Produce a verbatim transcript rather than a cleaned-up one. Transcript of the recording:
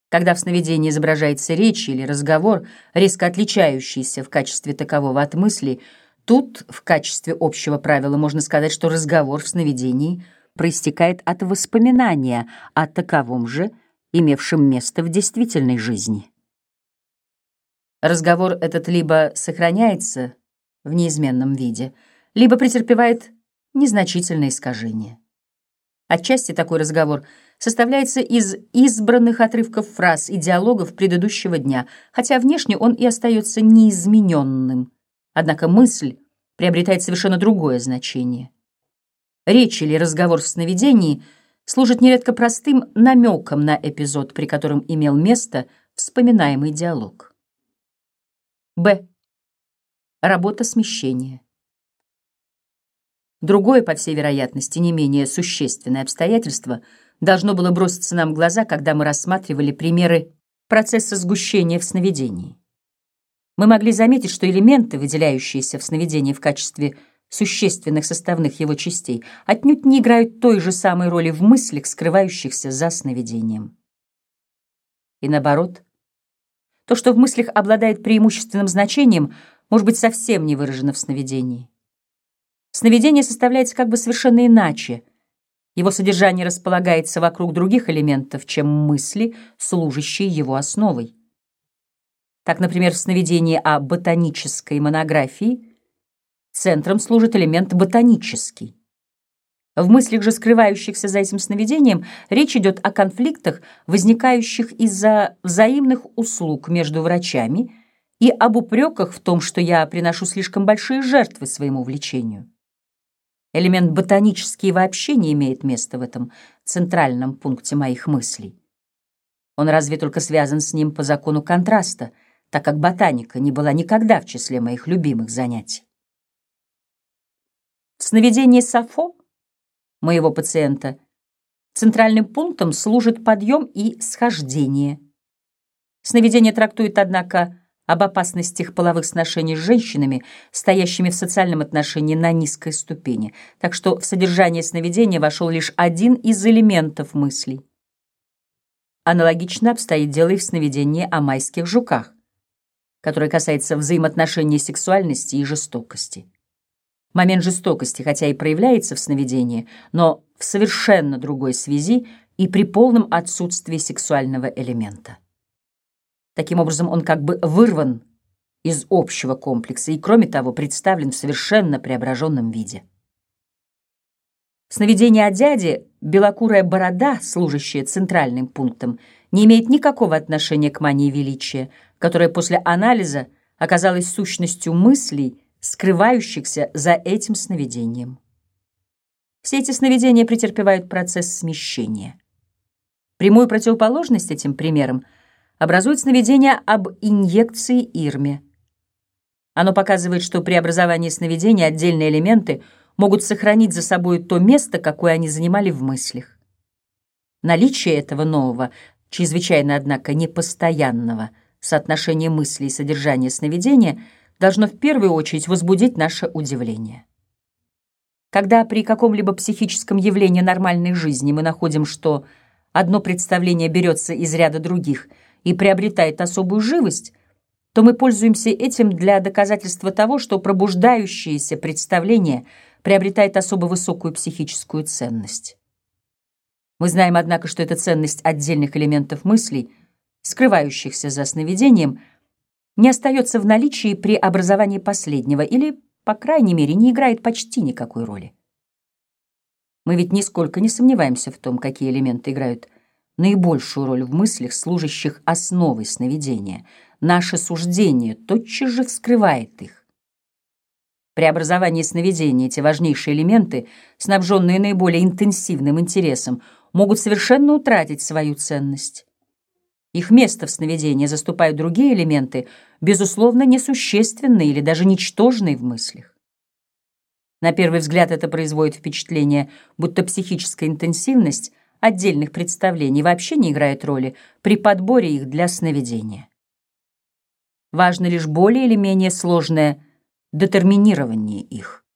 Когда в сновидении изображается речь или разговор, резко отличающийся в качестве такового от мысли, тут в качестве общего правила можно сказать, что разговор в сновидении проистекает от воспоминания о таковом же, имевшем место в действительной жизни. Разговор этот либо сохраняется в неизменном виде, либо претерпевает незначительное искажение. Отчасти такой разговор составляется из избранных отрывков фраз и диалогов предыдущего дня, хотя внешне он и остается неизмененным. Однако мысль приобретает совершенно другое значение. Речь или разговор в сновидении служит нередко простым намеком на эпизод, при котором имел место вспоминаемый диалог. Б. Работа смещения. Другое, по всей вероятности, не менее существенное обстоятельство должно было броситься нам в глаза, когда мы рассматривали примеры процесса сгущения в сновидении. Мы могли заметить, что элементы, выделяющиеся в сновидении в качестве существенных составных его частей, отнюдь не играют той же самой роли в мыслях, скрывающихся за сновидением. И наоборот, то, что в мыслях обладает преимущественным значением, может быть совсем не выражено в сновидении. Сновидение составляется как бы совершенно иначе. Его содержание располагается вокруг других элементов, чем мысли, служащие его основой. Так, например, в сновидении о ботанической монографии центром служит элемент ботанический. В мыслях же, скрывающихся за этим сновидением, речь идет о конфликтах, возникающих из-за взаимных услуг между врачами, и об упреках в том, что я приношу слишком большие жертвы своему влечению. Элемент ботанический вообще не имеет места в этом центральном пункте моих мыслей. Он разве только связан с ним по закону контраста, так как ботаника не была никогда в числе моих любимых занятий. В сновидении Сафо, моего пациента, центральным пунктом служит подъем и схождение. Сновидение трактует, однако, об опасностях половых сношений с женщинами, стоящими в социальном отношении на низкой ступени, так что в содержание сновидения вошел лишь один из элементов мыслей. Аналогично обстоит дело и в сновидении о майских жуках, которое касается взаимоотношений сексуальности и жестокости. Момент жестокости, хотя и проявляется в сновидении, но в совершенно другой связи и при полном отсутствии сексуального элемента. Таким образом, он как бы вырван из общего комплекса и, кроме того, представлен в совершенно преображенном виде. В сновидении о дяде белокурая борода, служащая центральным пунктом, не имеет никакого отношения к мании величия, которая после анализа оказалась сущностью мыслей, скрывающихся за этим сновидением. Все эти сновидения претерпевают процесс смещения. Прямую противоположность этим примерам образует сновидение об инъекции Ирме. Оно показывает, что при образовании сновидения отдельные элементы могут сохранить за собой то место, какое они занимали в мыслях. Наличие этого нового, чрезвычайно, однако, непостоянного соотношения мысли и содержания сновидения должно в первую очередь возбудить наше удивление. Когда при каком-либо психическом явлении нормальной жизни мы находим, что одно представление берется из ряда других и приобретает особую живость, то мы пользуемся этим для доказательства того, что пробуждающееся представление приобретает особо высокую психическую ценность. Мы знаем, однако, что эта ценность отдельных элементов мыслей, скрывающихся за сновидением, не остается в наличии при образовании последнего или, по крайней мере, не играет почти никакой роли. Мы ведь нисколько не сомневаемся в том, какие элементы играют наибольшую роль в мыслях, служащих основой сновидения. Наше суждение тотчас же вскрывает их. При образовании сновидения эти важнейшие элементы, снабженные наиболее интенсивным интересом, могут совершенно утратить свою ценность. Их место в сновидении заступают другие элементы, безусловно, несущественные или даже ничтожные в мыслях. На первый взгляд это производит впечатление, будто психическая интенсивность отдельных представлений вообще не играет роли при подборе их для сновидения. Важно лишь более или менее сложное детерминирование их.